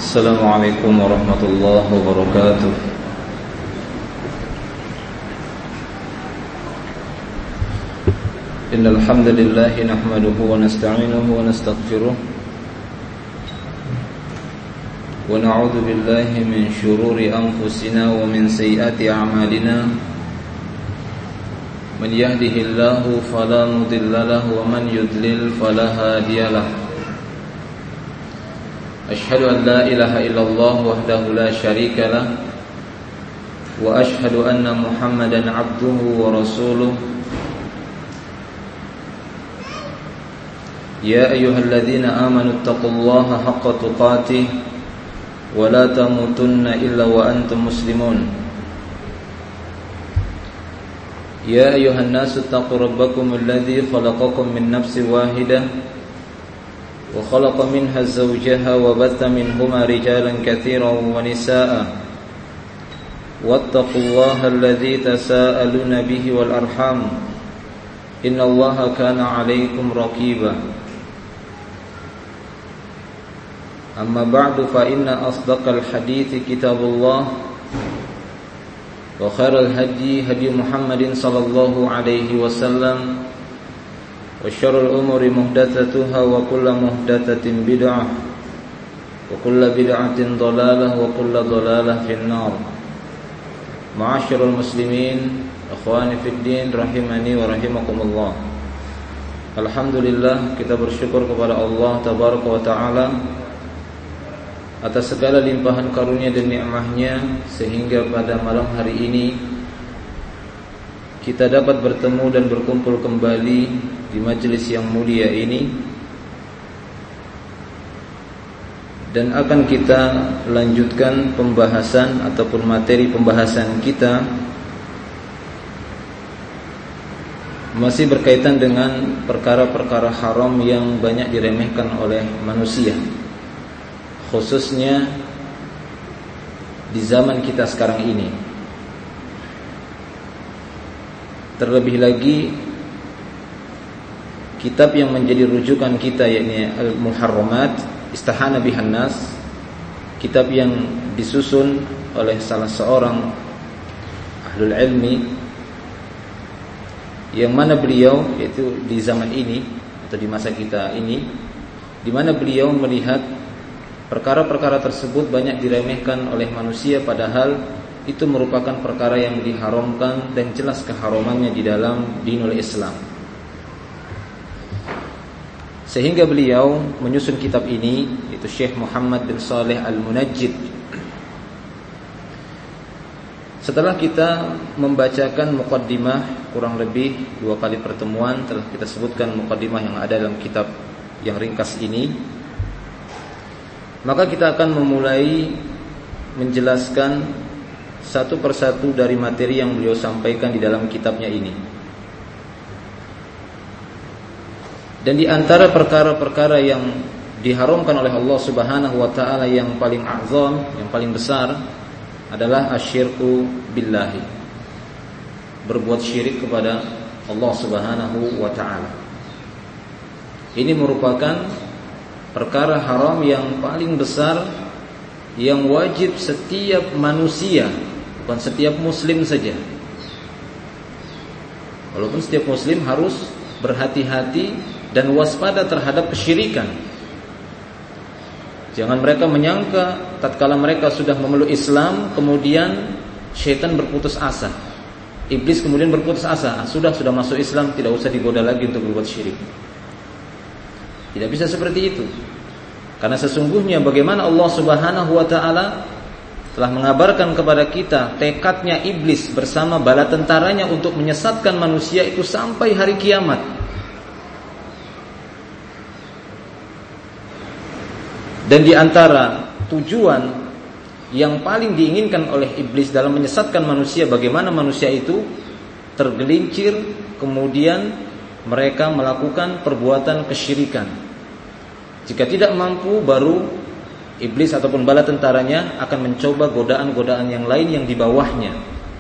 Assalamualaikum warahmatullahi wabarakatuh. Innal hamdalillah nahmaduhu wa nasta'inuhu wa nastaghfiruh wa na'udzu billahi min shururi anfusina wa min sayyiati a'malina. Man yahdihillahu fala mudilla lahu wa man yudlil fala hadiyalah. Ashhadu an la ilaha illallah wahdahu la syarika lah wa ashhadu anna Muhammadan abduhu wa rasuluh. Ya ayyuhalladzina amanu taqullaha haqqa tuqatih wa la tamutunna illa wa antum muslimun. Ya ayyuhan nasu taqu rabbakumul ladzi khalaqakum min nafsin wahidah wa khalaqa minha zawjaha wa batha minhuma rijalan katsiran wa nisaa'a wattaqullaha alladzi tasaaluna bihi wal arham innallaha kana 'alaykum raqiba. Amma ba'du fa inna asdaqal hadithi kitabullah wa khairal hadi hadi Muhammadin sallallahu alaihi wasallam wa syarrul umuri muhdatsatuha wa kullu muhdatsatin bid'ah wa kullu bid'atin dhalalah wa kullu dhalalah finnar. Ma'asyiral muslimin, akhwani fid din rahimani wa rahimakumullah. Alhamdulillah, kita bersyukur kepada Allah tabaraka wa taala atas segala limpahan karunia dan nikmatnya, sehingga pada malam hari ini kita dapat bertemu dan berkumpul kembali di majelis yang mulia ini, dan akan kita lanjutkan pembahasan ataupun materi pembahasan kita masih berkaitan dengan perkara-perkara haram yang banyak diremehkan oleh manusia, khususnya di zaman kita sekarang ini. Terlebih lagi kitab yang menjadi rujukan kita, yakni Al-Muharramat Istahana bihan Nas, kitab yang disusun oleh salah seorang ahlul ilmi, yang mana beliau, yaitu di zaman ini atau di masa kita ini, di mana beliau melihat perkara-perkara tersebut banyak diremehkan oleh manusia, padahal itu merupakan perkara yang diharamkan dan jelas keharamannya di dalam dinul Islam. Sehingga beliau menyusun kitab ini, yaitu Syekh Muhammad bin Shalih Al-Munajjid. Setelah kita membacakan muqaddimah kurang lebih 2 kali pertemuan, telah kita sebutkan muqaddimah yang ada dalam kitab yang ringkas ini, maka kita akan memulai menjelaskan satu persatu dari materi yang beliau sampaikan di dalam kitabnya ini. Dan di antara perkara-perkara yang diharamkan oleh Allah Subhanahu wa taala yang paling azam, yang paling besar adalah asyirku billahi, berbuat syirik kepada Allah Subhanahu wa taala. Ini merupakan perkara haram yang paling besar, yang wajib setiap manusia, bukan setiap muslim saja. Walaupun setiap muslim harus berhati-hati dan waspada terhadap kesyirikan. Jangan mereka menyangka tatkala mereka sudah memeluk Islam, kemudian syaitan berputus asa, iblis kemudian berputus asa, sudah masuk Islam, tidak usah digoda lagi untuk berbuat syirik. Tidak bisa seperti itu. Karena sesungguhnya bagaimana Allah Subhanahu wa taala telah mengabarkan kepada kita tekadnya iblis bersama bala tentaranya untuk menyesatkan manusia itu sampai hari kiamat. Dan di antara tujuan yang paling diinginkan oleh iblis dalam menyesatkan manusia, bagaimana manusia itu tergelincir, kemudian mereka melakukan perbuatan kesyirikan. Jika tidak mampu, baru iblis ataupun bala tentaranya akan mencoba godaan-godaan yang lain yang di bawahnya.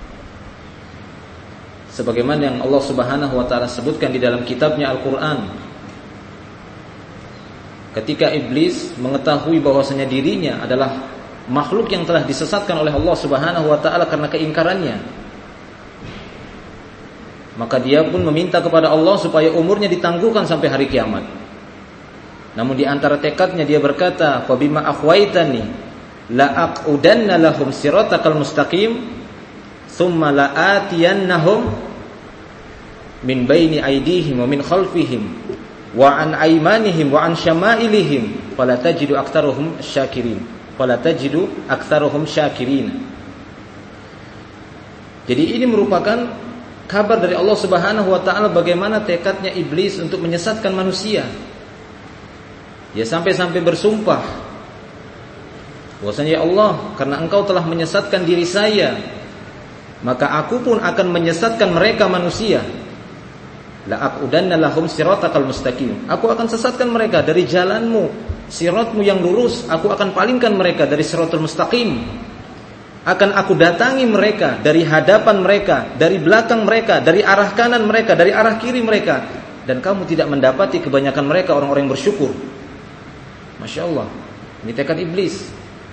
Sebagaimana yang Allah Subhanahu wa taala sebutkan di dalam kitabnya Al-Qur'an. ketika iblis mengetahui bahwasanya dirinya adalah makhluk yang telah disesatkan oleh Allah Subhanahu wa taala karena keingkarannya, maka dia pun meminta kepada Allah supaya umurnya ditangguhkan sampai hari kiamat. Namun di antara tekadnya dia berkata, "Fa bima akhwaitani la aqudanna lahum siratakal mustaqim thumma la atiyannahum min baini aydihim wa min khalfihim wa an aymanihim wa an syama'ilihim fala tajidu aktsaruhum syakirin fala tajidu aktsaruhum syakirin." Jadi ini merupakan kabar dari Allah Subhanahu wa taala bagaimana tekadnya iblis untuk menyesatkan manusia. Dia sampai-sampai bersumpah, bahwasanya ya Allah, karena engkau telah menyesatkan diri saya, maka aku pun akan menyesatkan mereka manusia. La aqudanna lahum siratakal mustaqim. Aku akan sesatkan mereka dari jalanmu, siratmu yang lurus. Aku akan palingkan mereka dari siratul mustaqim. Akan aku datangi mereka dari hadapan mereka, dari belakang mereka, dari arah kanan mereka, dari arah kiri mereka. Dan kamu tidak mendapati kebanyakan mereka orang-orang yang bersyukur. Masya Allah, ini tekad iblis.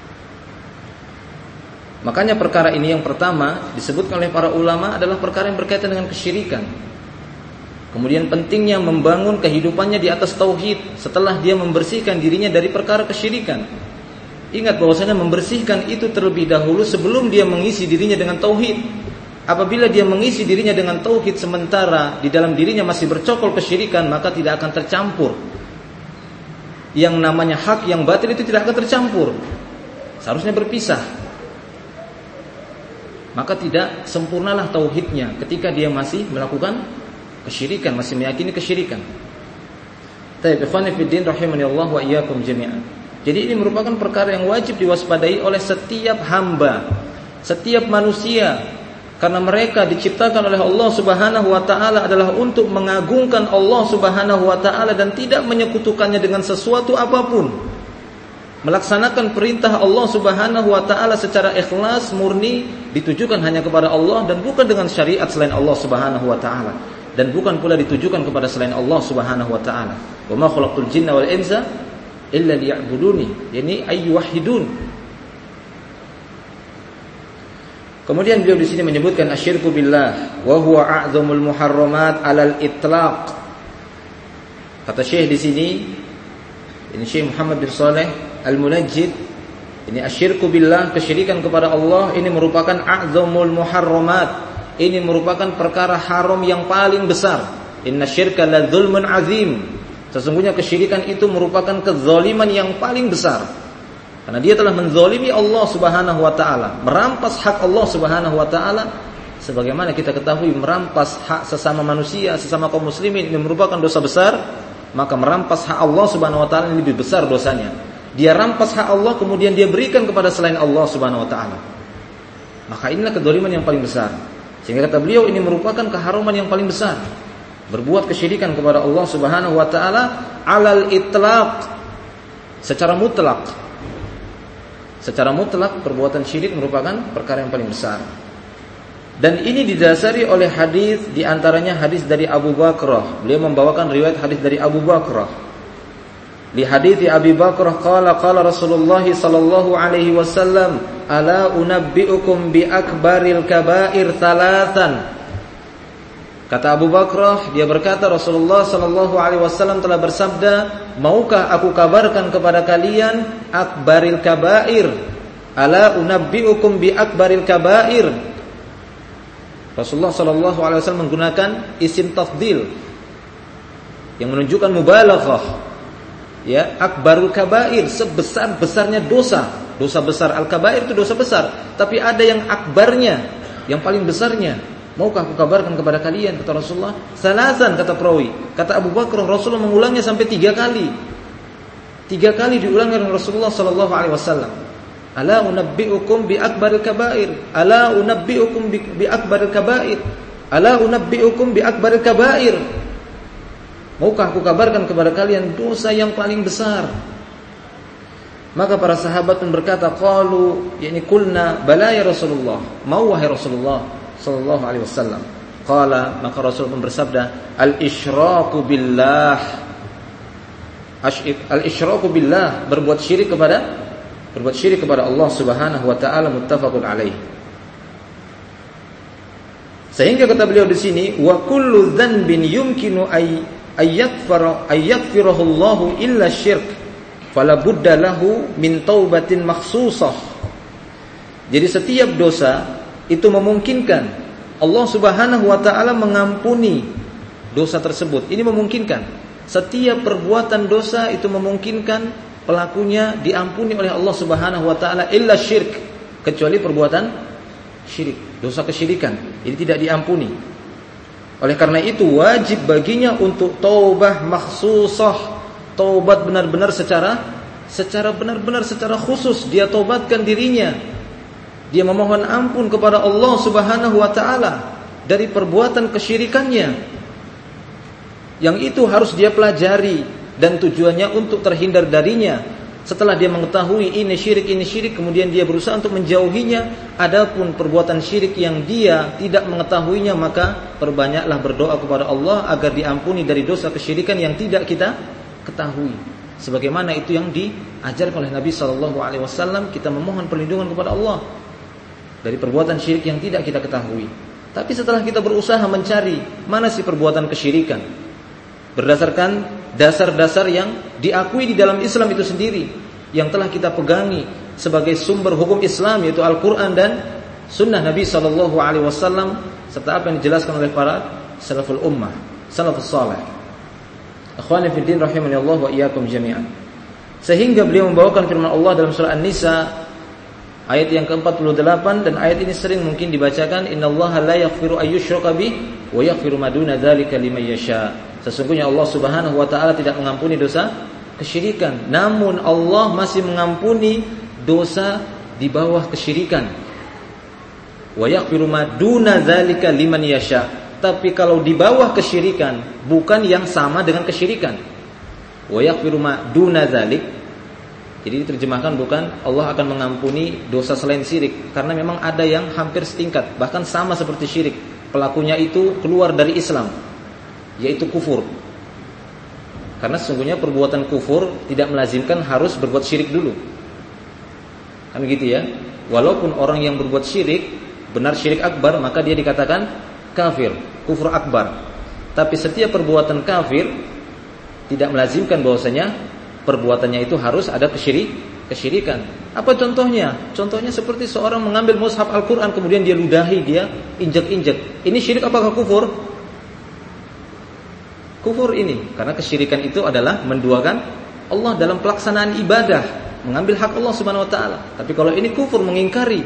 Makanya perkara ini yang pertama disebutkan oleh para ulama adalah perkara yang berkaitan dengan kesyirikan. Kemudian pentingnya membangun kehidupannya di atas tauhid setelah dia membersihkan dirinya dari perkara kesyirikan. Ingat bahwasanya membersihkan itu terlebih dahulu sebelum dia mengisi dirinya dengan tauhid. Apabila dia mengisi dirinya dengan tauhid sementara di dalam dirinya masih bercokol kesyirikan, maka tidak akan tercampur. Yang namanya hak yang batil itu tidak akan tercampur. Seharusnya berpisah. Maka tidak sempurnalah tauhidnya ketika dia masih melakukan kesyirikan, masih meyakini kesyirikan. Taib ikhwani fiddin rahimani Allah wa iyyakum jami'an. Jadi ini merupakan perkara yang wajib diwaspadai oleh setiap hamba, setiap manusia, karena mereka diciptakan oleh Allah Subhanahu wa taala adalah untuk mengagungkan Allah Subhanahu wa taala dan tidak menyekutukannya dengan sesuatu apapun. Melaksanakan perintah Allah Subhanahu wa taala secara ikhlas murni ditujukan hanya kepada Allah dan bukan dengan syariat selain Allah Subhanahu wa taala, dan bukan pula ditujukan kepada selain Allah Subhanahu wa taala. Wa ma khalaqtul jinna wal insa illa liya'buduni, yani ayyuhidun. Kemudian beliau di sini menyebutkan asyirku billah wa huwa a'zamul muharramat 'alal itlaq. Kata Syekh di sini, ini Syekh Muhammad bin Shalih Al-Munajjid, ini asyirku billah, kesyirikan kepada Allah, ini merupakan a'zamul muharramat, ini merupakan perkara haram yang paling besar. Inna syirka la dzulmun azim. Sesungguhnya kesyirikan itu merupakan kezaliman yang paling besar. Karena dia telah menzalimi Allah Subhanahu wa taala, merampas hak Allah Subhanahu wa taala. Sebagaimana kita ketahui, merampas hak sesama manusia, sesama kaum muslimin ini merupakan dosa besar, maka merampas hak Allah Subhanahu wa taala ini lebih besar dosanya. Dia rampas hak Allah kemudian dia berikan kepada selain Allah Subhanahu wa taala. Maka inilah kezaliman yang paling besar. Sehingga kata beliau ini merupakan keharuman yang paling besar. Berbuat kesyirikan kepada Allah Subhanahu wa taala alal itlaq, secara mutlak. Secara mutlak perbuatan syirik merupakan perkara yang paling besar. Dan ini didasari oleh hadis, di antaranya hadis dari Abu Bakrah. Beliau membawakan riwayat hadis dari Abu Bakrah. Li hadits Abi Bakrah qala Rasulullah sallallahu alaihi wasallam, ala unabbiukum bi akbaril kaba'ir thalathan. Kata Abu Bakrah, dia berkata Rasulullah sallallahu alaihi wasallam telah bersabda, maukah aku kabarkan kepada kalian akbaril kaba'ir? Ala unabbiukum bi akbaril kaba'ir. Rasulullah sallallahu alaihi wasallam menggunakan isim tafdil yang menunjukkan mubalaghah. Ya, akbarul kaba'ir, sebesar-besarnya dosa. Dosa besar, al-kaba'ir itu dosa besar, tapi ada yang akbarnya, yang paling besarnya. Maukah aku kabarkan kepada kalian, kata Rasulullah. Salasan, kata perawi. Kata Abu Bakar, Rasulullah mengulangnya sampai 3 kali. 3 kali diulangkan Rasulullah sallallahu alaihi wasallam. Ala unabbiukum bi akbaril kaba'ir. Ala unabbiukum bi akbaril kaba'ir. Ala unabbiukum bi akbaril kaba'ir. Maukah aku kabarkan kepada kalian dosa yang paling besar? Maka para sahabat pun berkata, qalu, yakni qulna bala ya Rasulullah. Mau wahai Rasulullah sallallahu alaihi wasallam. Qala, maka Rasul pun bersabda, al-isyraku billah. Al-isyraku billah, berbuat syirik kepada Allah Subhanahu wa taala, muttafaqun alaih. Sehingga kata beliau di sini, wa kullu dzanbin yumkinu ayyakfirahu Allahu illa syirk fala budda lahu min taubatin makhsusah. Jadi setiap dosa itu memungkinkan Allah Subhanahu wa taala mengampuni dosa tersebut. Ini memungkinkan. Setiap perbuatan dosa itu memungkinkan pelakunya diampuni oleh Allah Subhanahu wa taala illa syirk, kecuali perbuatan syirik, dosa kesyirikan. Ini tidak diampuni. Oleh karena itu wajib baginya untuk taubah makhsusah, taubat benar-benar secara benar-benar secara khusus dia taubatkan dirinya. Dia memohon ampun kepada Allah Subhanahu wa taala dari perbuatan kesyirikannya. Yang itu harus dia pelajari dan tujuannya untuk terhindar darinya. Setelah dia mengetahui ini syirik, kemudian dia berusaha untuk menjauhinya. Adapun perbuatan syirik yang dia tidak mengetahuinya, maka perbanyaklah berdoa kepada Allah agar diampuni dari dosa kesyirikan yang tidak kita ketahui. Sebagaimana itu yang diajarkan oleh Nabi SAW, kita memohon perlindungan kepada Allah dari perbuatan syirik yang tidak kita ketahui. Tapi setelah kita berusaha mencari mana sih perbuatan kesyirikan, berdasarkan dasar-dasar yang diakui di dalam Islam itu sendiri, yang telah kita pegangi sebagai sumber hukum Islam, yaitu Al-Quran dan Sunnah Nabi SAW, serta apa yang dijelaskan oleh para salaful ummah, salafus salih. Akhwani fi din rahimani Allah wa iyyakum jami'an. Sehingga beliau membawakan firman Allah dalam surah An-Nisa ayat yang ke-48, dan ayat ini sering mungkin dibacakan, innallaha la yaghfiru ayyushraka bih wa yaghfiru ma duna dzalika liman yasha. Sesungguhnya Allah Subhanahu wa taala tidak mengampuni dosa kesyirikan, namun Allah masih mengampuni dosa di bawah kesyirikan. Wa yaghfiru ma duna dzalika liman yasha. Tapi kalau di bawah kesyirikan, bukan yang sama dengan kesyirikan. Wa yaghfiru ma duna dzalik. Jadi diterjemahkan bukan Allah akan mengampuni dosa selain syirik, karena memang ada yang hampir setingkat, bahkan sama seperti syirik. Pelakunya itu keluar dari Islam, yaitu kufur. Karena sesungguhnya perbuatan kufur tidak melazimkan harus berbuat syirik dulu. Kan begitu ya. Walaupun orang yang berbuat syirik benar syirik akbar, maka dia dikatakan kafir, kufur akbar. Tapi setiap perbuatan kafir tidak melazimkan bahwasanya perbuatannya itu harus ada kesyirikan. Apa contohnya? Contohnya seperti seorang mengambil mushaf Al-Quran, kemudian dia ludahi, dia injek-injek. Ini syirik apakah kufur? Kufur ini, karena kesyirikan itu adalah menduakan Allah dalam pelaksanaan ibadah, mengambil hak Allah Subhanahu wa taala. Tapi kalau ini kufur, mengingkari.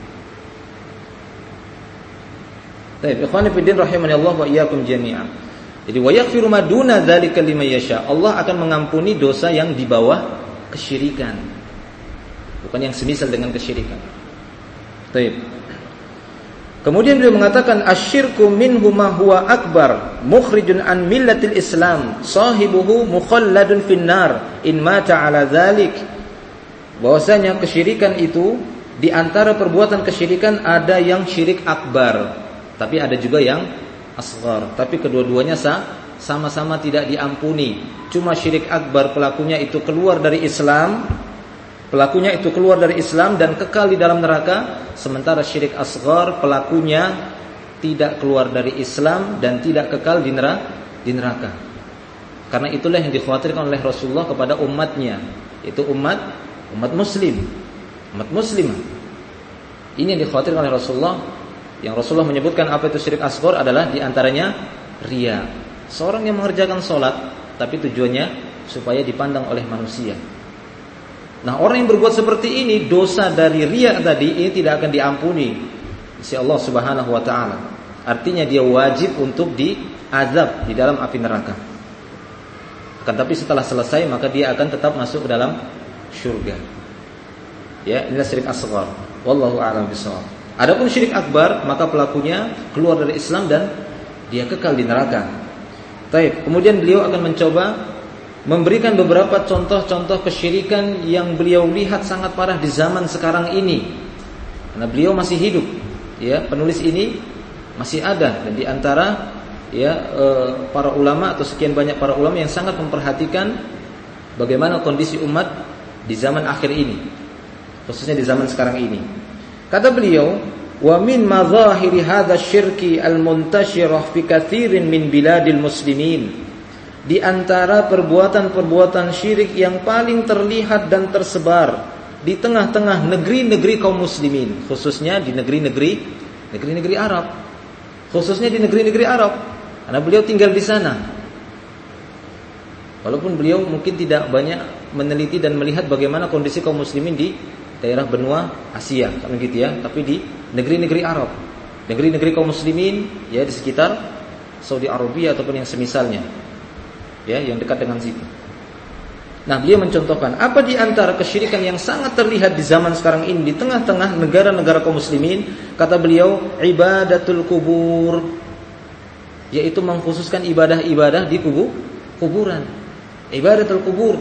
Baik, ikhwani fi din rahimani Allah wa iyyakum jami'an. Jadi wa yaghfiru ma duna dzalika liman yasha. Allah akan mengampuni dosa yang di bawah kesyirikan, bukan yang semisal dengan kesyirikan. Baik. Kemudian beliau mengatakan asyirku minhu ma huwa akbar mukhrijun an millatil Islam sahibuhu mukhalladun finnar in mata ala dzalik. Bahwasanya kesyirikan itu di antara perbuatan kesyirikan ada yang syirik akbar, tapi ada juga yang asghar. Tapi kedua-duanya sama-sama tidak diampuni. Cuma syirik akbar pelakunya itu keluar dari Islam, dan kekal di dalam neraka. Sementara syirik asghar pelakunya tidak keluar dari Islam dan tidak kekal di neraka. Karena itulah yang dikhawatirkan oleh Rasulullah kepada umatnya, itu umat muslim, umat muslimah. Ini yang dikhawatirkan oleh Rasulullah. Yang Rasulullah menyebutkan apa itu syirik asghar adalah di antaranya riya. Seorang yang mengerjakan sholat tapi tujuannya supaya dipandang oleh manusia. Nah, orang yang berbuat seperti ini, dosa dari riya tadi ini tidak akan diampuni oleh Allah Subhanahu wa taala. Artinya dia wajib untuk diazab di dalam api neraka. Akan tapi setelah selesai maka dia akan tetap masuk ke dalam surga. Ya, inilah syirik asghar. Wallahu a'lam bishawab. Adapun syirik akbar, maka pelakunya keluar dari Islam dan dia kekal di neraka. Baik, kemudian beliau akan mencoba memberikan beberapa contoh-contoh kesyirikan yang beliau lihat sangat parah di zaman sekarang ini. Karena beliau masih hidup, ya, penulis ini masih ada, dan di antara para ulama atau sekian banyak para ulama yang sangat memperhatikan bagaimana kondisi umat di zaman akhir ini, khususnya di zaman sekarang ini. Kata beliau, wa min mazahiri hadza syirki al-muntashirah fi katsirin min biladil muslimin. Di antara perbuatan-perbuatan syirik yang paling terlihat dan tersebar di tengah-tengah negeri-negeri kaum muslimin, khususnya di negeri-negeri Arab. Khususnya di negeri-negeri Arab, karena beliau tinggal di sana. Walaupun beliau mungkin tidak banyak meneliti dan melihat bagaimana kondisi kaum muslimin di daerah benua Asia, kan begitu ya, tapi di negeri-negeri Arab, negeri-negeri kaum muslimin ya di sekitar Saudi Arabia ataupun yang semisalnya, ya, yang dekat dengan situ. Nah, beliau mencontohkan apa di antara kesyirikan yang sangat terlihat di zaman sekarang ini di tengah-tengah negara-negara kaum muslimin. Kata beliau, ibadatul kubur, yaitu mengkhususkan ibadah-ibadah di kuburan. Ibadatul kubur,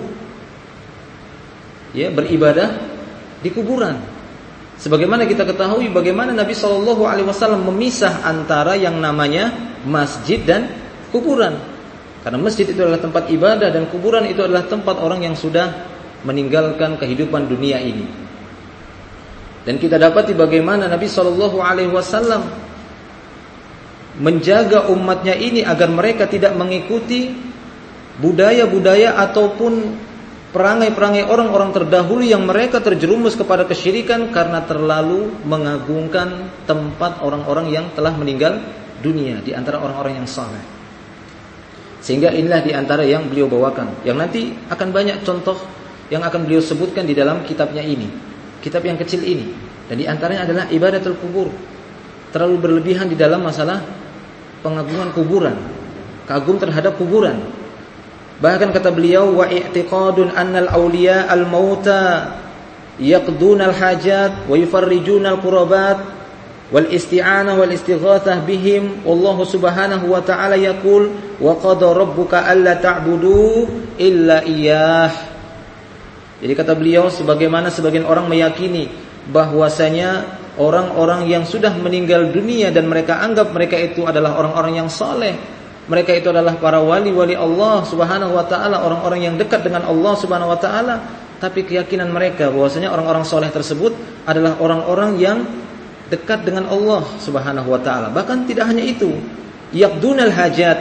ya, beribadah di kuburan. Sebagaimana kita ketahui bagaimana Nabi SAW memisah antara yang namanya masjid dan kuburan. Karena masjid itu adalah tempat ibadah dan kuburan itu adalah tempat orang yang sudah meninggalkan kehidupan dunia ini. Dan kita dapati bagaimana Nabi SAW menjaga umatnya ini agar mereka tidak mengikuti budaya-budaya ataupun perangai-perangai orang-orang terdahulu yang mereka terjerumus kepada kesyirikan karena terlalu mengagungkan tempat orang-orang yang telah meninggal dunia di antara orang-orang yang saleh. Sehingga inilah di antara yang beliau bawakan, yang nanti akan banyak contoh yang akan beliau sebutkan di dalam kitabnya ini, kitab yang kecil ini. Dan di antaranya adalah ibadatul kubur. Terlalu berlebihan di dalam masalah pengagungan kuburan, kagum terhadap kuburan. Bahkan kata beliau, wa i'tiqadun annal awliya al-mauta yaqdunal hajat wa yufarrijunal qurabat wal isti'anah wal istighatsah bihim wallahu subhanahu wa ta'ala yaqul wa qada rabbuka alla ta'budu illa iyyah. Jadi kata beliau, sebagaimana sebagian orang meyakini bahwasanya orang-orang yang sudah meninggal dunia dan mereka anggap mereka itu adalah orang-orang yang saleh, mereka itu adalah para wali-wali Allah subhanahu wa ta'ala, orang-orang yang dekat dengan Allah subhanahu wa ta'ala, tapi keyakinan mereka bahwasanya orang-orang saleh tersebut adalah orang-orang yang dekat dengan Allah subhanahu wa ta'ala. Bahkan tidak hanya itu, yaqdunal hajat,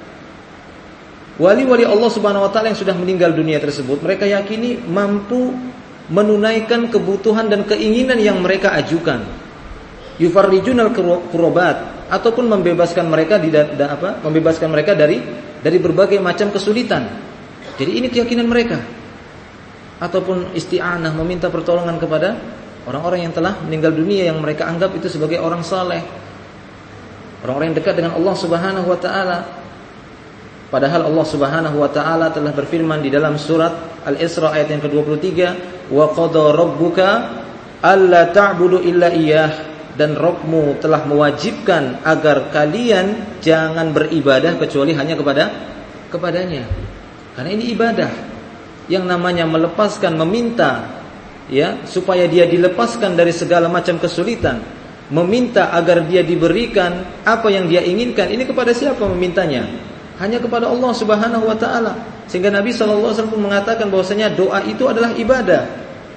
wali-wali Allah subhanahu wa ta'ala yang sudah meninggal dunia tersebut, mereka yakini mampu menunaikan kebutuhan dan keinginan yang mereka ajukan. Yufarrijunal qurabat, ataupun membebaskan mereka membebaskan mereka dari berbagai macam kesulitan. Jadi ini keyakinan mereka. Ataupun isti'anah, meminta pertolongan kepada orang-orang yang telah meninggal dunia yang mereka anggap itu sebagai orang saleh, orang-orang yang dekat dengan Allah subhanahu wa ta'ala. Padahal Allah subhanahu wa ta'ala telah berfirman di dalam surat Al-Isra ayat yang ke-23, wa qada rabbuka alla ta'budu illa iyyah, dan Rabbmu telah mewajibkan agar kalian jangan beribadah kecuali hanya kepadanya. Karena ini ibadah yang namanya melepaskan, meminta, ya, supaya dia dilepaskan dari segala macam kesulitan, meminta agar dia diberikan apa yang dia inginkan. Ini kepada siapa memintanya? Hanya kepada Allah subhanahu wa ta'ala. Sehingga Nabi SAW mengatakan bahwasanya doa itu adalah ibadah.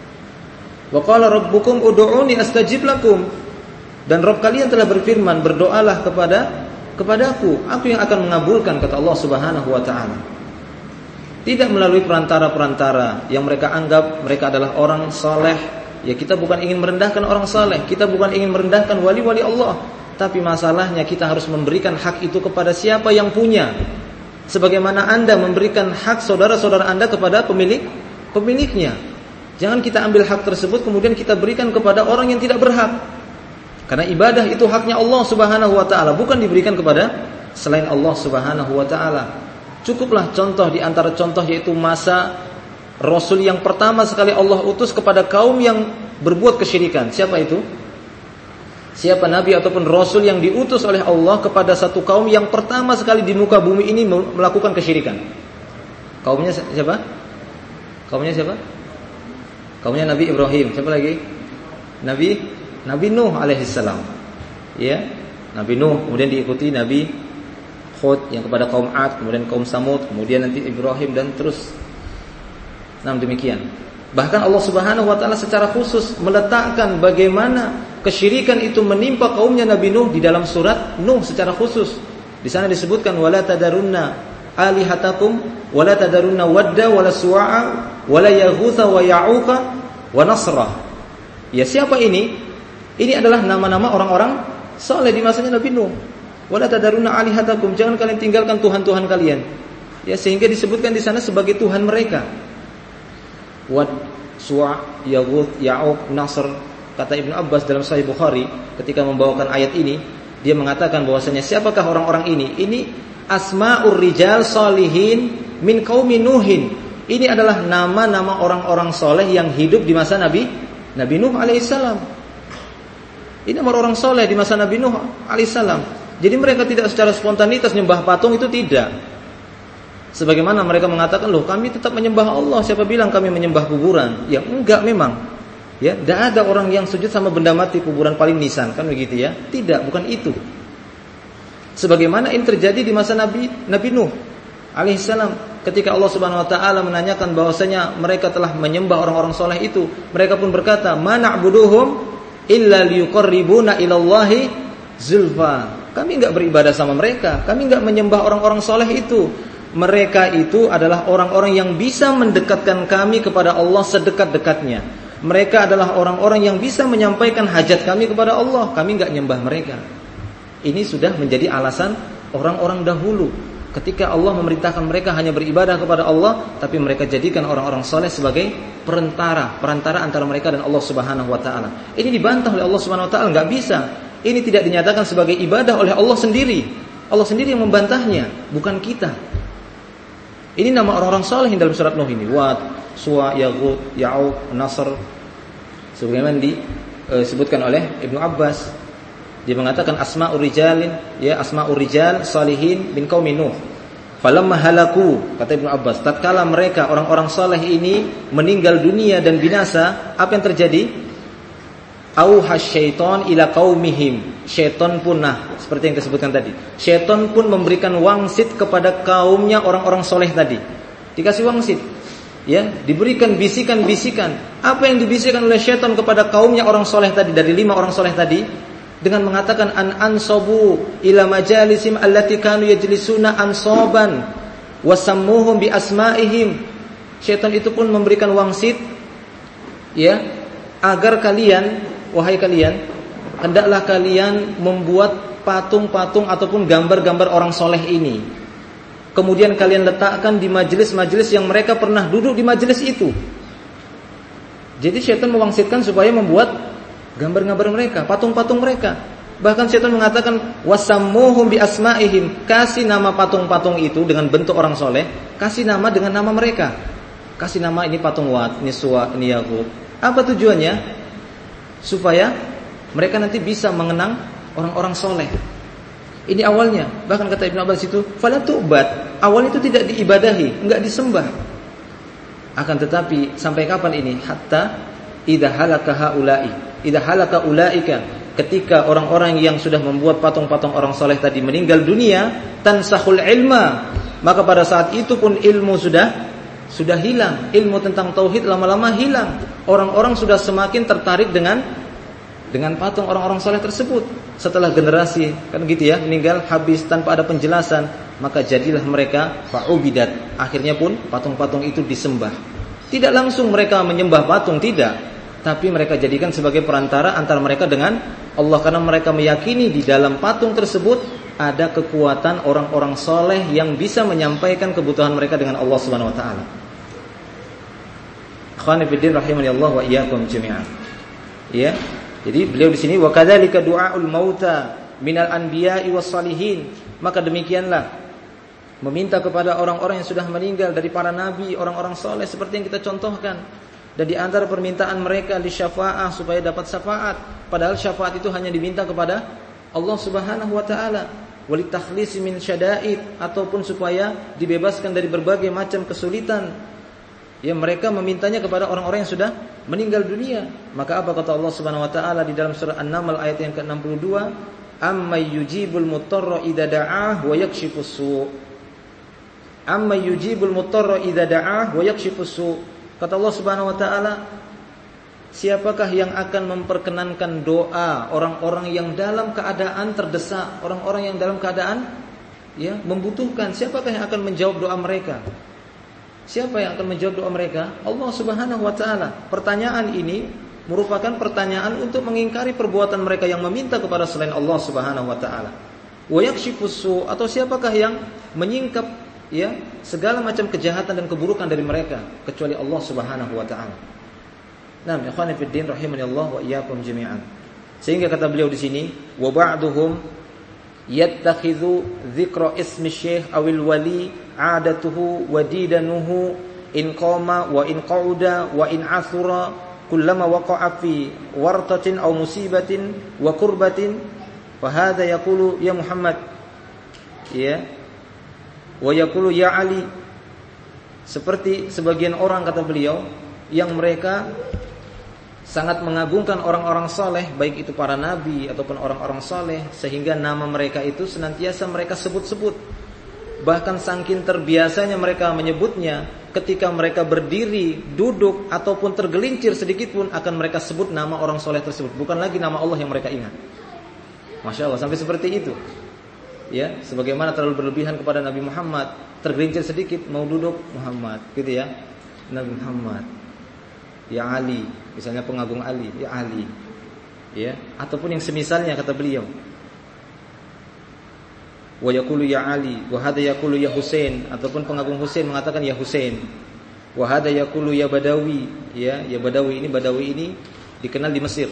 Wa qala rabbukum ud'uni astajib lakum, dan Rabb kalian telah berfirman, berdoalah kepadaku, aku yang akan mengabulkan, kata Allah subhanahu wa ta'ala. Tidak melalui perantara-perantara yang mereka anggap mereka adalah orang saleh. Ya, kita bukan ingin merendahkan orang saleh, kita bukan ingin merendahkan wali-wali Allah, tapi masalahnya kita harus memberikan hak itu kepada siapa yang punya. Sebagaimana Anda memberikan hak saudara-saudara Anda kepada pemiliknya. Jangan kita ambil hak tersebut kemudian kita berikan kepada orang yang tidak berhak. Karena ibadah itu haknya Allah subhanahu wa ta'ala, bukan diberikan kepada selain Allah subhanahu wa ta'ala. Cukuplah contoh di antara contoh, yaitu masa Rasul yang pertama sekali Allah utus kepada kaum yang berbuat kesyirikan. Siapa itu? Siapa Nabi ataupun Rasul yang diutus oleh Allah kepada satu kaum yang pertama sekali di muka bumi ini melakukan kesyirikan? Kaumnya siapa? Kaumnya siapa? Kaumnya Nabi Ibrahim. Siapa lagi? Nabi Nuh alaihissalam. Ya, Nabi Nuh, kemudian diikuti Nabi Hud yang kepada kaum Ad, kemudian kaum Samud, kemudian nanti Ibrahim, dan terus Nah, demikian. Bahkan Allah Subhanahu wa taala secara khusus meletakkan bagaimana kesyirikan itu menimpa kaumnya Nabi Nuh di dalam surat Nuh secara khusus. Di sana disebutkan wala tadarunna alihatakum wala tadarunna wadda wala suwa'a wala yaghutsa wa ya'uqa wa nasra. Ya, siapa ini? Ini adalah nama-nama orang-orang saleh di masanya Nabi Nuh. Wala tadarunna alihatakum, jangan kalian tinggalkan tuhan-tuhan kalian. Ya, sehingga disebutkan di sana sebagai tuhan mereka. Wad, Suwa', Yaghut, Ya'uq, Nasr. Kata Ibnu Abbas dalam Sahih Bukhari ketika membawakan ayat ini, dia mengatakan bahwasanya siapakah orang-orang ini? Ini asma'ur rijal salihin min qaumi Nuhin. Ini adalah nama-nama orang-orang soleh yang hidup di masa Nabi Nuh alaihissalam. Ini nama orang soleh di masa Nabi Nuh alaihissalam. Jadi mereka tidak secara spontanitas menyembah patung, itu tidak. Sebagaimana mereka mengatakan, loh kami tetap menyembah Allah, siapa bilang kami menyembah kuburan? Ya enggak memang. Ya, tidak ada orang yang sujud sama benda mati, kuburan paling nisan, kan begitu ya? Tidak, bukan itu. Sebagaimana ini terjadi di masa Nabi Nuh alaihissalam, ketika Allah Subhanahu wa taala menanyakan bahwasanya mereka telah menyembah orang-orang soleh itu, mereka pun berkata, "Ma na'buduhum illa liyuqarribuna ilallahi zulfa." Kami enggak beribadah sama mereka, kami enggak menyembah orang-orang soleh itu. Mereka itu adalah orang-orang yang bisa mendekatkan kami kepada Allah sedekat-dekatnya. Mereka adalah orang-orang yang bisa menyampaikan hajat kami kepada Allah. Kami enggak nyembah mereka. Ini sudah menjadi alasan orang-orang dahulu. Ketika Allah memerintahkan mereka hanya beribadah kepada Allah, tapi mereka jadikan orang-orang soleh sebagai perantara antara mereka dan Allah Subhanahu wa taala. Ini dibantah oleh Allah Subhanahu wa taala, enggak bisa. Ini tidak dinyatakan sebagai ibadah oleh Allah sendiri. Allah sendiri yang membantahnya, bukan kita. Ini nama orang-orang saleh dalam surat Nuh ini. Wad, Suwa, Yaghut, Ya'uq, Nasr. Sebagaimana disebutkan oleh Ibnu Abbas. Dia mengatakan asma'ur rijalin, ya asma'ur rijal salihin min qaumi Nuh. Falamma halaku, kata Ibnu Abbas, tatkala mereka orang-orang saleh ini meninggal dunia dan binasa, apa yang terjadi? Auha syaitan ila qaumihim. Syaitan pun, seperti yang disebutkan tadi, syaitan pun memberikan wangsit kepada kaumnya orang-orang soleh tadi. Dikasih wangsit, ya, diberikan bisikan-bisikan. Apa yang dibisikkan oleh syaitan kepada kaumnya orang soleh tadi, dari 5 orang soleh tadi, dengan mengatakan ansabu ila majalisim allati kanu yajlisuna ansaban wasammuhum bi asma'ihim. Syaitan itu pun memberikan wangsit, ya, agar kalian, wahai kalian, hendaklah kalian membuat patung-patung ataupun gambar-gambar orang soleh ini. Kemudian kalian letakkan di majelis-majelis yang mereka pernah duduk di majelis itu. Jadi syaitan mewangsitkan supaya membuat gambar-gambar mereka, patung-patung mereka. Bahkan syaitan mengatakan wasammuhum bi asma'ihim, kasih nama patung-patung itu dengan bentuk orang soleh, kasih nama dengan nama mereka. Kasih nama ini patung Wat, ini Suwa, ini Yaghut. Apa tujuannya? Supaya mereka nanti bisa mengenang orang-orang soleh. Ini awalnya. Bahkan kata Ibnu Abbas itu, fala tu'bad. Awalnya itu tidak diibadahi, enggak disembah. Akan tetapi sampai kapan ini? Hatta idza halaka haula'i, idza halaka ulaika. Ketika orang-orang yang sudah membuat patung-patung orang soleh tadi meninggal dunia, tansahul ilma. Maka pada saat itu pun ilmu sudah hilang. Ilmu tentang tauhid lama-lama hilang. Orang-orang sudah semakin tertarik dengan patung orang-orang soleh tersebut. Setelah generasi, kan gitu ya, meninggal habis tanpa ada penjelasan, maka jadilah mereka fa'ubidat. Akhirnya pun patung-patung itu disembah. Tidak langsung mereka menyembah patung, tidak, tapi mereka jadikan sebagai perantara antara mereka dengan Allah, karena mereka meyakini di dalam patung tersebut ada kekuatan orang-orang soleh yang bisa menyampaikan kebutuhan mereka dengan Allah Subhanahu wa taala. Akhwani fiddin rahimani Allah wa iyyakum jami'an. Ya. Jadi beliau di sini wa kadzalika du'aul mauta minal anbiya'i was salihin. Maka demikianlah meminta kepada orang-orang yang sudah meninggal dari para nabi, orang-orang soleh seperti yang kita contohkan. Dan di antara permintaan mereka li syafa'ah, supaya dapat syafaat. Padahal syafaat itu hanya diminta kepada Allah Subhanahu wa taala. Walit takhlisi min syada'id, ataupun supaya dibebaskan dari berbagai macam kesulitan. Ya, mereka memintanya kepada orang-orang yang sudah meninggal dunia. Maka apa kata Allah Subhanahu wa taala di dalam surah An-Naml ayat yang ke-62? Amma yujibul mutarra idza da'ah wa yakshifus su'. Amma yujibul mutarra idza da'ah wa yakshifus su'. Kata Allah Subhanahu wa taala, siapakah yang akan memperkenankan doa orang-orang yang dalam keadaan terdesak, orang-orang yang dalam keadaan membutuhkan? Siapakah yang akan menjawab doa mereka? Siapa yang akan menjawab doa mereka? Allah Subhanahu wa taala. Pertanyaan ini merupakan pertanyaan untuk mengingkari perbuatan mereka yang meminta kepada selain Allah Subhanahu wa taala. Wa yakshifus su', atau siapakah yang menyingkap segala macam kejahatan dan keburukan dari mereka kecuali Allah Subhanahu wa taala. Nah, ikhwan fillah rahimanillah wa iyyakum jami'an. Sehingga kata beliau di sini, wa ba'duhum yattakhidhu dzikra ismi syekh awil wali 'adatuhu wa didanuhu in qama wa in qa'uda wa in athura kullama waqa'a fi wartatin aw musibatin wa kurbatin fa hadha yaqulu ya Muhammad wa yaqulu ya Ali. Seperti sebagian orang, kata beliau, yang mereka sangat mengagungkan orang-orang saleh, baik itu para nabi ataupun orang-orang saleh, sehingga nama mereka itu senantiasa mereka sebut-sebut. Bahkan saking terbiasanya mereka menyebutnya, ketika mereka berdiri, duduk ataupun tergelincir sedikit pun akan mereka sebut nama orang saleh tersebut, bukan lagi nama Allah yang mereka ingat. Masya Allah, sampai seperti itu. Sebagaimana terlalu berlebihan kepada Nabi Muhammad, tergelincir sedikit mau duduk Muhammad, gitu ya. Nabi Muhammad, ya Ali, misalnya pengagung Ali, ya Ali, ataupun yang semisalnya, kata beliau. Wa yaqulu ya Ali, wa hada yaqulu ya Husain, ataupun pengagung Husain mengatakan ya Husain. Wa hada yaqulu ya Badawi, ya Badawi ini dikenal di Mesir.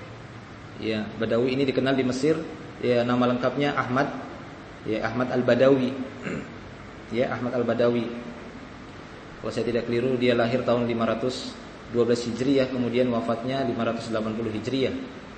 Badawi ini dikenal di Mesir, nama lengkapnya Ahmad, Ahmad Al-Badawi. Ahmad Al-Badawi. Kalau saya tidak keliru dia lahir tahun 512 Hijriah, kemudian wafatnya 580 Hijriah.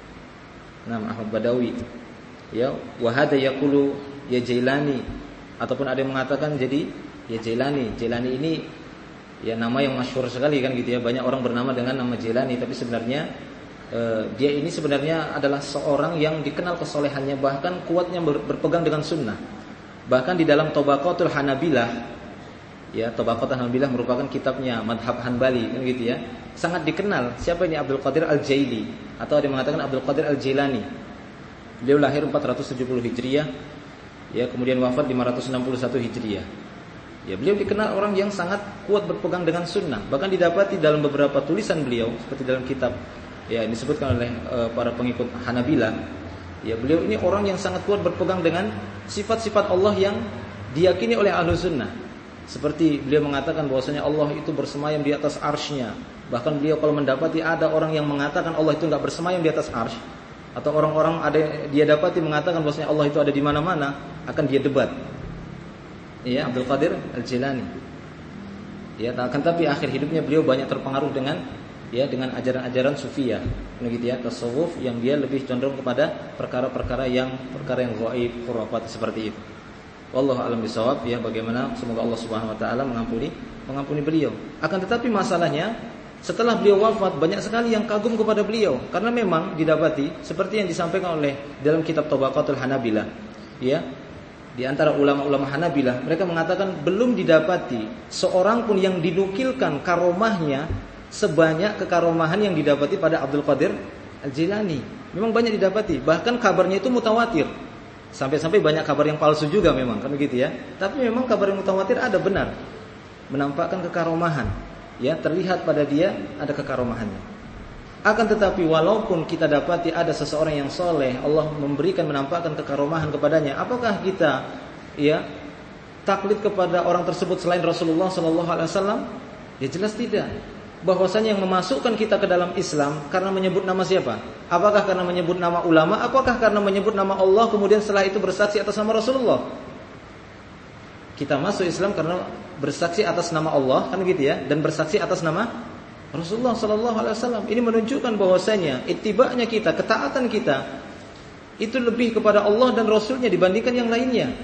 Ahmad Badawi. Wa hada yaqulu ya Jailani, ataupun ada yang mengatakan jadi ya Jailani. Jailani ini nama yang masyhur sekali kan gitu ya. Banyak orang bernama dengan nama Jailani, tapi sebenarnya dia ini sebenarnya adalah seorang yang dikenal kesolehannya, bahkan kuatnya berpegang dengan sunnah. Bahkan di dalam Tabaqatul Hanabilah, Tabaqatul Hanabilah merupakan kitabnya madhab Hanbali kan gitu ya. Sangat dikenal. Siapa ini? Abdul Qadir Al-Jaili, atau ada yang mengatakan Abdul Qadir Al-Jailani. Beliau lahir 470 Hijriah, kemudian wafat 561 Hijriah. Beliau dikenal orang yang sangat kuat berpegang dengan sunnah. Bahkan didapati dalam beberapa tulisan beliau, seperti dalam kitab disebutkan oleh para pengikut Hanabilah, beliau ini orang yang sangat kuat berpegang dengan sifat-sifat Allah yang diyakini oleh ahlu sunnah. Seperti beliau mengatakan bahwasanya Allah itu bersemayam di atas arsy-Nya. Bahkan beliau kalau mendapati ada orang yang mengatakan Allah itu enggak bersemayam di atas arsy, atau orang-orang ada dia dapati mengatakan bahwasanya Allah itu ada di mana-mana, akan dia debat. Abdul Qadir Al-Jilani. Akan tapi akhir hidupnya beliau banyak terpengaruh dengan ajaran-ajaran sufiyah, tasawuf, yang dia lebih condong kepada perkara yang ghaib, khurafat seperti itu. Wallahu a'lam bishawab. Bagaimana, semoga Allah Subhanahu wa taala mengampuni beliau. Akan tetapi masalahnya, setelah beliau wafat banyak sekali yang kagum kepada beliau, karena memang didapati seperti yang disampaikan oleh dalam kitab Tabaqatul Hanabilah, di antara ulama-ulama Hanabilah, mereka mengatakan belum didapati seorang pun yang dinukilkan karomahnya sebanyak kekaromahan yang didapati pada Abdul Qadir Al-Jilani. Memang banyak didapati, bahkan kabarnya itu mutawatir. Sampai-sampai banyak kabar yang palsu juga memang, kan begitu ya. Tapi memang kabar yang mutawatir ada benar, menampakkan kekaromahan. Terlihat pada dia ada kekaromahannya. Akan tetapi walaupun kita dapati ada seseorang yang soleh, Allah memberikan menampakkan kekaromahan kepadanya, apakah kita taklid kepada orang tersebut selain Rasulullah sallallahu alaihi wasallam? Jelas tidak. Bahwasanya yang memasukkan kita ke dalam Islam karena menyebut nama siapa? Apakah karena menyebut nama ulama? Apakah karena menyebut nama Allah kemudian setelah itu bersaksi atas nama Rasulullah? Kita masuk Islam karena bersaksi atas nama Allah, kan gitu ya, dan bersaksi atas nama Rasulullah sallallahu alaihi wasallam. Ini menunjukkan bahwasanya ittiba'nya kita, ketaatan kita itu lebih kepada Allah dan Rasulnya dibandingkan yang lainnya.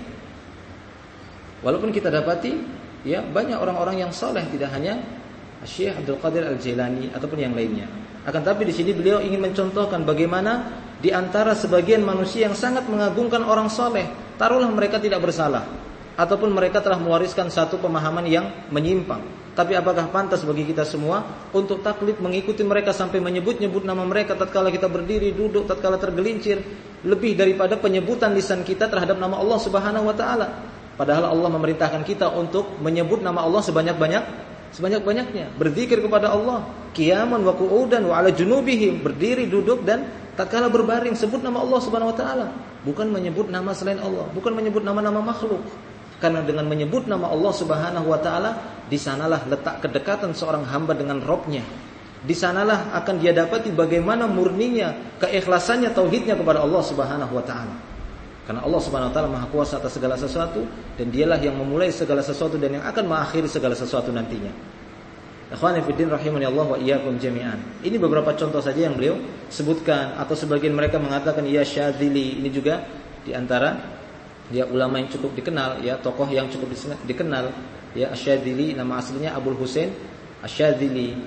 Walaupun kita dapati banyak orang-orang yang saleh, tidak hanya Syekh Abdul Qadir Al-Jilani ataupun yang lainnya. Akan tapi di sini beliau ingin mencontohkan bagaimana di antara sebagian manusia yang sangat mengagungkan orang saleh, taruhlah mereka tidak bersalah, ataupun mereka telah mewariskan satu pemahaman yang menyimpang. Tapi apakah pantas bagi kita semua untuk taklid mengikuti mereka sampai menyebut-nyebut nama mereka tatkala kita berdiri, duduk, tatkala tergelincir, lebih daripada penyebutan lisan kita terhadap nama Allah Subhanahu wa taala? Padahal Allah memerintahkan kita untuk menyebut nama Allah sebanyak-banyaknya, berzikir kepada Allah, qiyaman wa qu'udan wa 'ala junubihim, berdiri, duduk, dan tatkala berbaring sebut nama Allah Subhanahu wa taala, bukan menyebut nama selain Allah, bukan menyebut nama-nama makhluk. Karena dengan menyebut nama Allah Subhanahu wa taala, di sanalah letak kedekatan seorang hamba dengan Rabb-nya. Di sanalah akan dia dapati bagaimana murninya, keikhlasannya, tauhidnya kepada Allah Subhanahu wa taala. Karena Allah Subhanahu wa taala Maha Kuasa atas segala sesuatu, dan Dialah yang memulai segala sesuatu dan yang akan mengakhiri segala sesuatu nantinya. Ikhwani fiddin rahimani Allah wa iyyakum jami'an. Ini beberapa contoh saja yang beliau sebutkan, atau sebagian mereka mengatakan ya Syadzili. Ini juga di antara dia ulama yang cukup dikenal, ya, tokoh yang cukup dikenal, ya, Asy-Syadzili, nama aslinya Abul Husain Asy-Syadzili.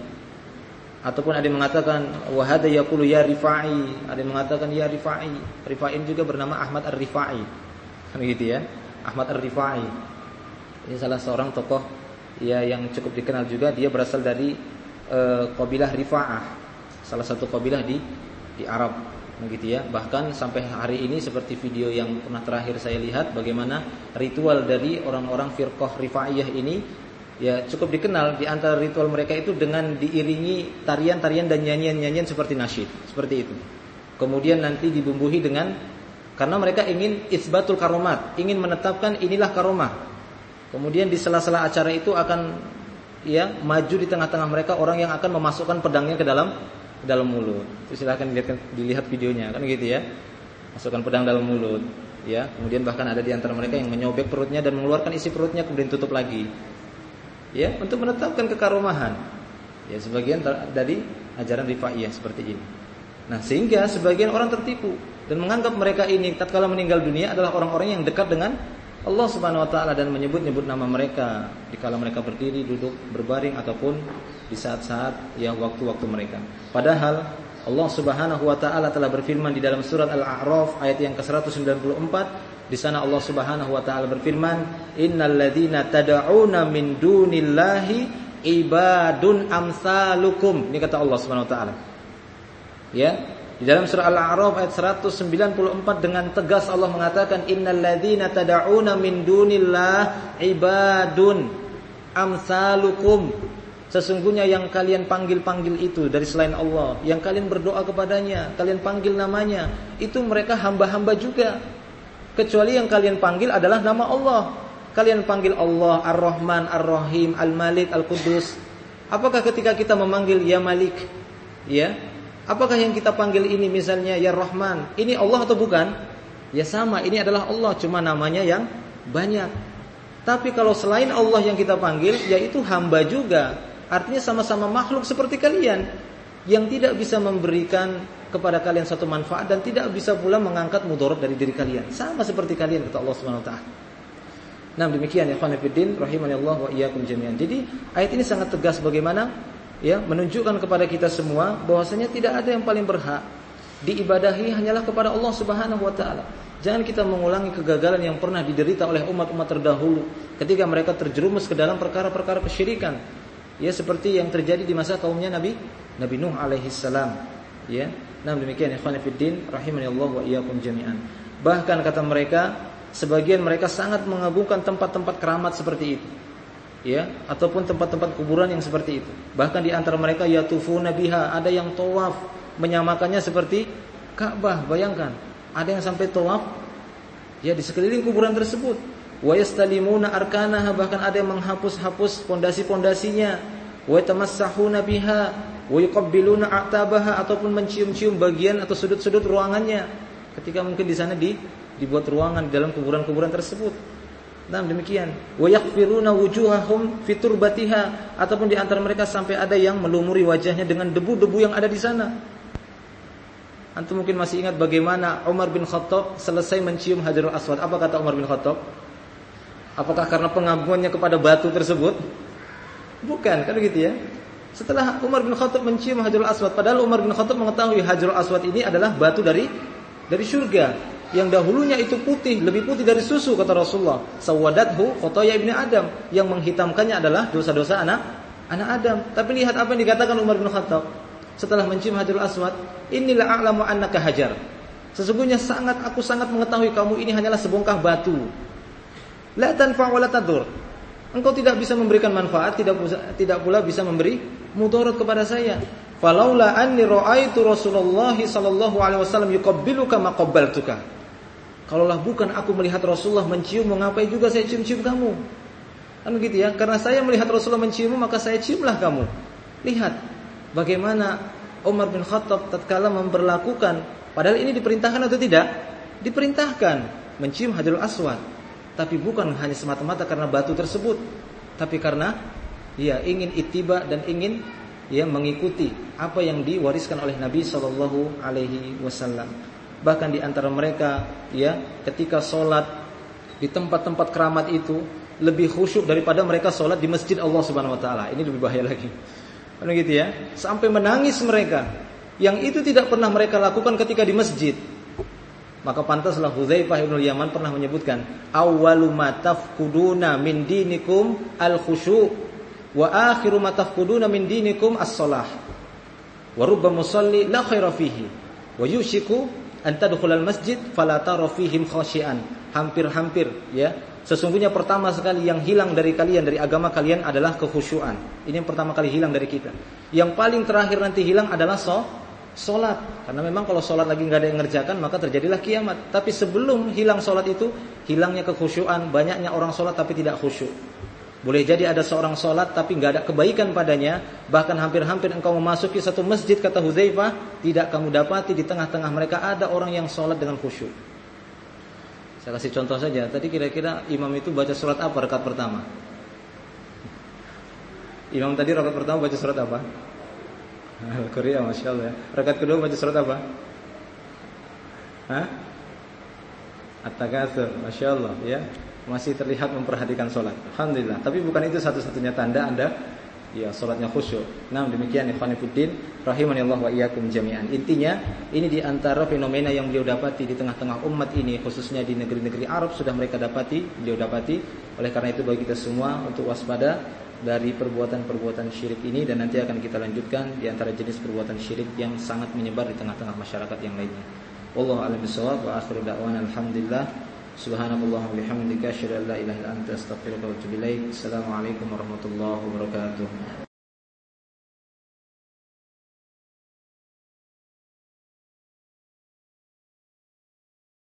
Ataupun ada yang mengatakan wa hadza yaqulu ya Rifai, ada yang mengatakan ya Rifai. Rifai juga bernama Ahmad Ar-Rifai. Kan gitu ya, Ahmad Ar-Rifai. Ini salah seorang tokoh ya yang cukup dikenal juga. Dia berasal dari qabilah Rifa'ah, salah satu qabilah di Arab. Begitu ya. Bahkan sampai hari ini seperti video yang pernah terakhir saya lihat, bagaimana ritual dari orang-orang firqah Rifaiyah ini ya cukup dikenal. Di antara ritual mereka itu dengan diiringi tarian-tarian dan nyanyian-nyanyian seperti nasyid, seperti itu. Kemudian nanti dibumbuhi dengan, karena mereka ingin isbatul karomat, ingin menetapkan inilah karomah. Kemudian di sela-sela acara itu akan ya maju di tengah-tengah mereka orang yang akan memasukkan pedangnya ke dalam mulut. Itu silahkan dilihat videonya, kan gitu ya. Masukkan pedang dalam mulut, ya. Kemudian bahkan ada di antara mereka yang menyobek perutnya dan mengeluarkan isi perutnya kemudian tutup lagi. Ya, untuk menetapkan kekaromahan. Ya, sebagian dari ajaran Rifaiyah seperti ini. Nah, sehingga sebagian orang tertipu dan menganggap mereka ini tatkala meninggal dunia adalah orang-orang yang dekat dengan Allah Subhanahu wa taala dan menyebut-nyebut nama mereka dikala mereka berdiri, duduk, berbaring, ataupun di saat-saat ya waktu-waktu mereka. Padahal Allah Subhanahu wa taala telah berfirman di dalam surat Al-A'raf ayat yang ke-194. Di sana Allah Subhanahu wa taala berfirman, "Innal ladzina tad'una min dunillahi ibadun amsalukum." Ini kata Allah Subhanahu wa taala. Ya, di dalam surah Al-A'raf ayat 194 dengan tegas Allah mengatakan, "Innal ladzina tad'una min dunillahi ibadun amsalukum." Sesungguhnya yang kalian panggil-panggil itu dari selain Allah, yang kalian berdoa kepadanya, kalian panggil namanya, itu mereka hamba-hamba juga. Kecuali yang kalian panggil adalah nama Allah. Kalian panggil Allah Ar-Rahman, Ar-Rahim, Al-Malik, Al-Qudus. Apakah ketika kita memanggil ya Malik, ya, apakah yang kita panggil ini misalnya ya Rahman, ini Allah atau bukan? Ya sama, ini adalah Allah, cuma namanya yang banyak. Tapi kalau selain Allah yang kita panggil, yaitu hamba juga. Artinya sama-sama makhluk seperti kalian, yang tidak bisa memberikan kepada kalian satu manfaat dan tidak bisa pula mengangkat mudarat dari diri kalian. Sama seperti kalian, kata Allah Subhanahu wa taala. Nah, demikian ya ikhwan fillah rahimanallah wa iyyakum jami'an. Jadi ayat ini sangat tegas bagaimana ya menunjukkan kepada kita semua bahwasanya tidak ada yang paling berhak diibadahi hanyalah kepada Allah Subhanahu wa taala. Jangan kita mengulangi kegagalan yang pernah diderita oleh umat-umat terdahulu ketika mereka terjerumus ke dalam perkara-perkara kesyirikan. Ya seperti yang terjadi di masa kaumnya Nabi Nuh alaihi salam. Ya. Nah, demikian ikhwan fillah rahimanallah wa iyyakum jami'an. Bahkan kata mereka, sebagian mereka sangat mengagungkan tempat-tempat keramat seperti itu. Ya, ataupun tempat-tempat kuburan yang seperti itu. Bahkan di antara mereka yatufuna biha, ada yang tawaf menyamakannya seperti Ka'bah, bayangkan. Ada yang sampai tawaf ya di sekeliling kuburan tersebut. Wa yastalimuna arkanaha, bahkan ada yang menghapus-hapus pondasi-pondasinya. Wa yatamassahuna biha wa yuqabbiluna a'tabaha, ataupun mencium-cium bagian atau sudut-sudut ruangannya. Ketika mungkin di sana dibuat ruangan di dalam kuburan-kuburan tersebut. Nah, demikian. Wa yaghfiruna wujuhahum fi turbatiha, ataupun di antara mereka sampai ada yang melumuri wajahnya dengan debu-debu yang ada di sana. Antum mungkin masih ingat bagaimana Umar bin Khattab selesai mencium Hajarul Aswad. Apa kata Umar bin Khattab? Apakah karena pengagungannya kepada batu tersebut? Bukan, kan gitu ya. Setelah Umar bin Khattab mencium Hajarul Aswad, padahal Umar bin Khattab mengetahui Hajarul Aswad ini adalah batu dari surga. yang dahulunya itu putih, lebih putih dari susu kata Rasulullah. Sawadathu khotoya ibni Adam, yang menghitamkannya adalah dosa-dosa anak Adam. Tapi lihat apa yang dikatakan Umar bin Khattab setelah mencium Hajarul Aswad, inilah a'lamu annaka hajar. Sesungguhnya aku sangat mengetahui kamu ini hanyalah sebongkah batu. La tanfa wa la tadur. Engkau tidak bisa memberikan manfaat, tidak pula bisa memberi mudarat kepada saya. Falaula anni ra'aitu Rasulullah sallallahu alaihi wasallam yuqabbiluka ma qabbaltuka. Kalaulah bukan aku melihat Rasulullah mencium, mengapa juga saya cium-cium kamu? Kan begitu ya? Karena saya melihat Rasulullah menciummu, maka saya ciumlah kamu. Lihat bagaimana Umar bin Khattab tatkala memperlakukan, padahal ini diperintahkan atau tidak? Diperintahkan mencium Hajarul Aswad. Tapi bukan hanya semata-mata karena batu tersebut, tapi karena ingin ittiba dan ingin mengikuti apa yang diwariskan oleh Nabi sallallahu alaihi wasallam. Bahkan di antara mereka ketika sholat di tempat-tempat keramat itu lebih khusyuk daripada mereka sholat di masjid Allah Subhanahu wa taala. Ini lebih bahaya lagi. Kan gitu ya? Sampai menangis mereka. Yang itu tidak pernah mereka lakukan ketika di masjid. Maka pantaslah Hudzaifah bin Yaman pernah menyebutkan, awwalu ma tafquduna min dinikum al-khusyu' wa akhiru ma tafquduna min dinikum as-shalah. Wa rubba musalli la khaira fihi wa yushiku an tadkhulal masjid fala tara fihim khashian. Hampir-hampir sesungguhnya pertama sekali yang hilang dari kalian, dari agama kalian adalah kekhusyuan. Ini yang pertama kali hilang dari kita. Yang paling terakhir nanti hilang adalah sholat. Karena memang kalau sholat lagi nggak ada yang ngerjakan, maka terjadilah kiamat. Tapi sebelum hilang sholat itu, hilangnya kekhusyuan. Banyaknya orang sholat tapi tidak khusyuk. Boleh jadi ada seorang sholat tapi nggak ada kebaikan padanya. Bahkan hampir-hampir engkau memasuki satu masjid, kata Hudzaifah, tidak kamu dapati di tengah-tengah mereka ada orang yang sholat dengan khusyuk. Saya kasih contoh saja. Tadi kira-kira imam itu baca surat apa rakaat pertama? Imam tadi rakaat pertama baca surat apa? Al-Qur'an, Masya Allah ya. Rakaat kedua baca surat apa? At-Takatsur, Masya Allah ya. Masih terlihat memperhatikan sholat. Alhamdulillah. Tapi bukan itu satu-satunya tanda Anda sholatnya khusyuk. Nah, demikian ikhwan fillah rahimani Allah wa iyyakum jami'an. Intinya ini di antara fenomena yang beliau dapati di tengah-tengah umat ini, khususnya di negeri-negeri Arab sudah beliau dapati. Oleh karena itu bagi kita semua untuk waspada dari perbuatan-perbuatan syirik ini, dan nanti akan kita lanjutkan di antara jenis perbuatan syirik yang sangat menyebar di tengah-tengah masyarakat yang lainnya. Wallahu a'lam bishawab wa akhiru da'wana alhamdulillah. Subhanallah wa bihamdika asyhadu an la ilaha illa anta astaghfiruka wa atubu ilaik. Assalamualaikum warahmatullahi wabarakatuh.